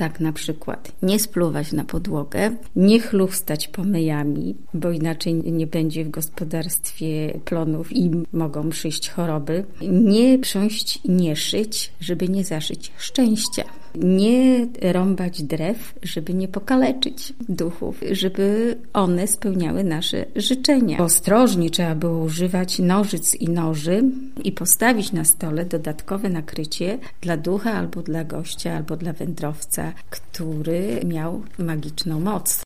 Tak na przykład nie spluwać na podłogę, nie chlustać pomyjami, bo inaczej nie będzie w gospodarstwie plonów i mogą przyjść choroby. Nie prząść i nie szyć, żeby nie zaszyć szczęścia. Nie rąbać drzew, żeby nie pokaleczyć duchów, żeby one spełniały nasze życzenia. Ostrożnie trzeba było używać nożyc i noży i postawić na stole dodatkowe nakrycie dla ducha albo dla gościa, albo dla wędrowca, który miał magiczną moc.